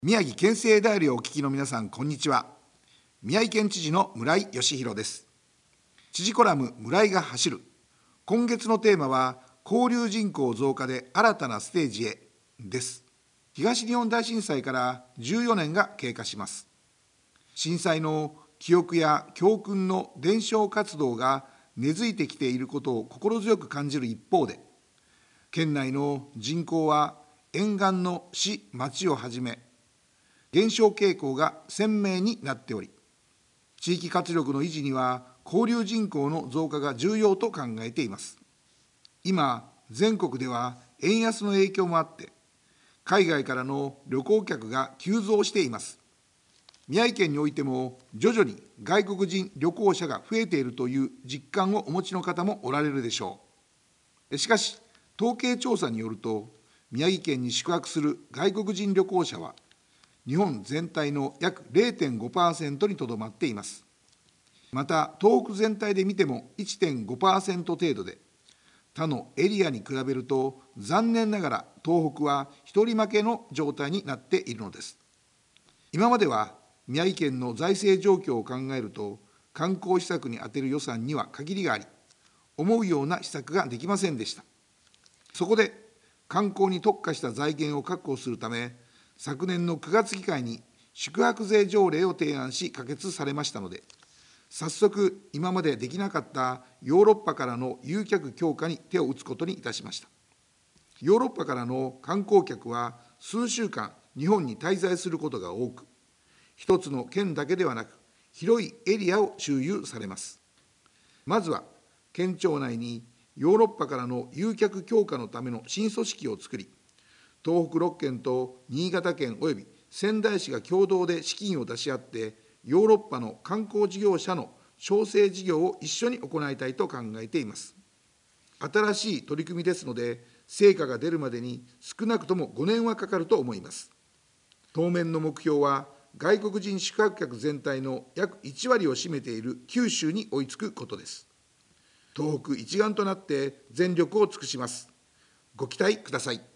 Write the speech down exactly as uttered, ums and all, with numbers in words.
宮城県政ダイヤルをお聞きの皆さん、こんにちは。宮城県知事の村井嘉浩です。知事コラム、村井が走る。今月のテーマは、交流人口増加で新たなステージへです。東日本大震災からじゅうよねんが経過します。震災の記憶や教訓の伝承活動が根付いてきていることを心強く感じる一方で、県内の人口は沿岸の市・町をはじめ、減少傾向が鮮明になっており、地域活力の維持には交流人口の増加が重要と考えています。今、全国では円安の影響もあって、海外からの旅行客が急増しています。宮城県においても徐々に外国人旅行者が増えているという実感をお持ちの方もおられるでしょう。しかし、統計調査によると、宮城県に宿泊する外国人旅行者は、日本全体の約 れいてんごパーセント にとどまっています。また、東北全体で見ても いってんごパーセント 程度で、他のエリアに比べると、残念ながら東北は一人負けの状態になっているのです。今までは宮城県の財政状況を考えると、観光施策に充てる予算には限りがあり、思うような施策ができませんでした。そこで、観光に特化した財源を確保するため、昨年のくがつ議会に宿泊税条例を提案し可決されましたので、早速今までできなかったヨーロッパからの誘客強化に手を打つことにいたしました。ヨーロッパからの観光客は数週間日本に滞在することが多く、一つの県だけではなく広いエリアを周遊されます。まずは県庁内にヨーロッパからの誘客強化のための新組織を作り、東北ろっけんと新潟県および仙台市が共同で資金を出し合って、ヨーロッパの観光事業者の招聘事業を一緒に行いたいと考えています。新しい取り組みですので、成果が出るまでに少なくともごねんはかかると思います。当面の目標は、外国人宿泊客全体の約いちわりを占めている九州に追いつくことです。東北一丸となって全力を尽くします。ご期待ください。